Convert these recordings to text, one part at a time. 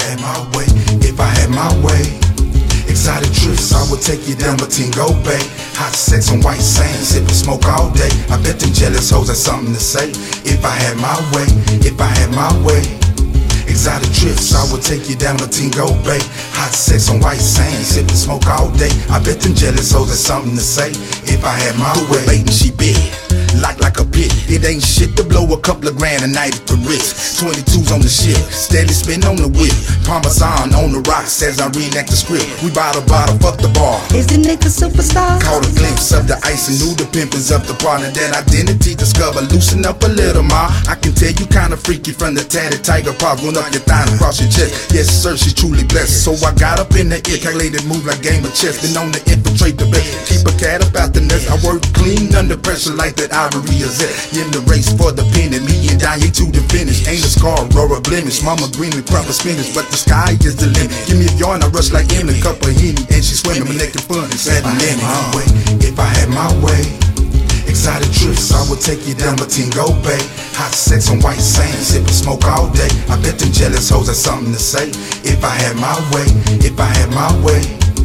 had my way, if I had my way. Exotic trips, I would take you down Motingo Bay. Hot sex on white sand, sipping smoke all day. I bet them jealous hoes had something to say. If I had my way, if I had my way. Exotic trips, I would take you down Motingo Bay. Hot sex on white sand, sipping smoke all day. I bet them jealous hoes had something to say. If I had my way, baiting she big. Like a pit, it ain't shit to blow a couple of grand a night at the Ritz. 22s on the ship, steady spin on the whip. Parmesan on the rocks as I reenact the script. We bottle, fuck the bar. Is the nigga superstar? Caught a glimpse of the ice and knew the pimpins of the partner. That identity discover, loosen up a little ma. I can tell you kinda freaky from the tatted tiger paws. Going up your thigh and across your chest. Yes sir, she's truly blessed. So I got up in the ear, calculated move like game of chess. Been on to infiltrate the bed, keep a cat up out the nest. I work clean under pressure like that ivory is it. In the race for the pen and me and Danye to the finish. Ain't a scar or a blemish. Mama green and crop of spinach, but the sky is the limit. Give me a yarn, I rush like Emma, cup of Henny, and she swimming, my neck and fun. It's at the limit. If I had my way, exotic trips, I would take you down Motingo Bay. Hot sex on white sand, sipping smoke all day. I bet them jealous hoes had something to say. If I had my way, if I had my way.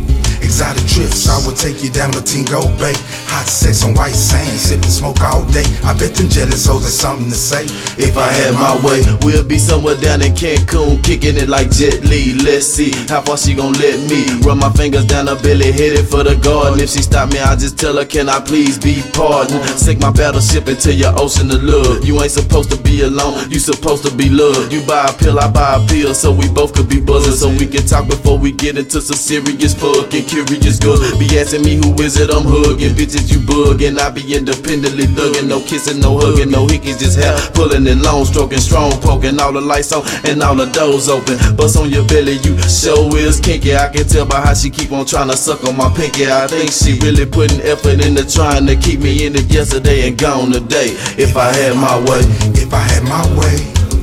Exotic trips, I would take you down Motingo Bay. Hot sex on white sand, sipping smoke all day. I bet them jealous hoes had something to say. If I had my way, we'll be somewhere down in Cancun, kicking it like Jet Li. Let's see how far she gon' let me run my fingers down her belly, headed for the garden. If she stop me, I just tell her, can I please be pardoned? Sink my battleship into your ocean of love. You ain't supposed to be alone, you supposed to be loved. You buy a pill, I buy a pill, so we both could be buzzing, so we can talk before we get into some serious fucking curious good. Be asking me who is it I'm hugging, bitches you bugging. I be independently thugging, no kissing, no hugging, no hickeys, just hair pulling and long stroking, strong poking, all the lights on and all the doors open. Bust on your belly, you show is kinky. I can tell by how she keep on trying to suck on my pinky. I think she really putting effort into trying to keep me in it yesterday and gone today. If I had my way, if I had my way.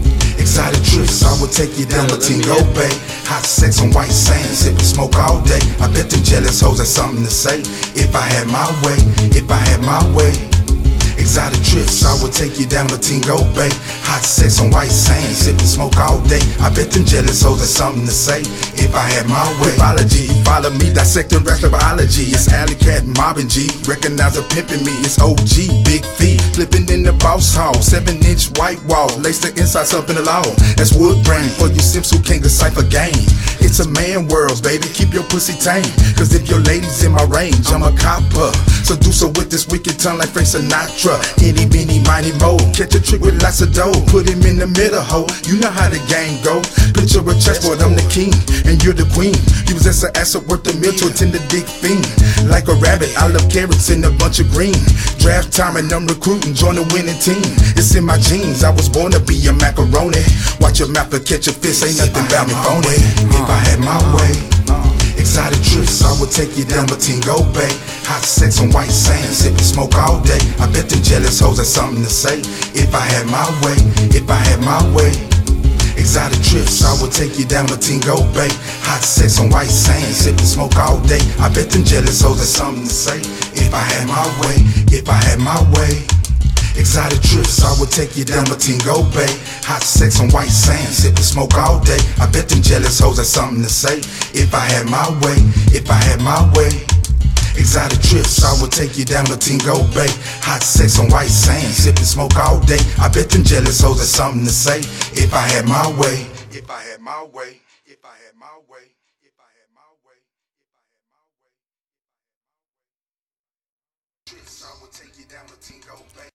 Exotic trips, I would take you down Motingo Bay. Hot sex on white sand, sipping smoke all day. I bet them jealous hoes had something to say. If I had my way, if I had my way. Exotic trips, I would take you down Motingo Bay. Hot sex on white sand, sipping smoke all day. I bet them jealous hoes had something to say. If I had my way. Biology, follow me, dissecting rest of biology. It's Alley Cat, mobbing G. Recognize a pimpin' me, it's OG, big feet. Flipping in the boss hall, 7-inch white wall. Lace the insides up in the law. That's wood grain for you simps who can't decipher game. It's a man world, baby, keep your pussy tame. Cause if your lady's in my range, I'm a copper. So do so with this wicked tongue like Frank Sinatra. Itty bitty mighty mo, catch a trick with lots of dough. Put him in the middle, ho, you know how the game goes. Picture a chessboard, I'm the king, and you're the queen. You possess an asset worth a meal to attend a dick fiend. Like a rabbit, I love carrots and a bunch of green. Draft time and I'm recruiting, join the winning team. It's in my genes, I was born to be a macaroni. Watch your mouth or catch a fish, ain't nothing about me phony. If I had my way, exotic trips, I would take you down Motingo Bay. Hot sex on white sand, sipping smoke all day. I bet them jealous hoes had something to say. If I had my way, if I had my way. Exotic trips, I would take you down Motingo Bay. Hot sex on white sand, sipping smoke all day. I bet them jealous hoes had something to say. If I had my way, if I had my way. Exotic trips, I would take you down Motingo Bay. Hot sex on white sand, sipping smoke all day. I bet them jealous hoes had something to say. If I had my way, if I had my way. Exotic trips, I would take you down Motingo Bay. Hot sex on white sand, sipping smoke all day. I bet them jealous hoes had something to say. If I had my way, if I had my way, if I had my way, if I had my way, if I had my way. Trips, I would take you down Motingo Bay.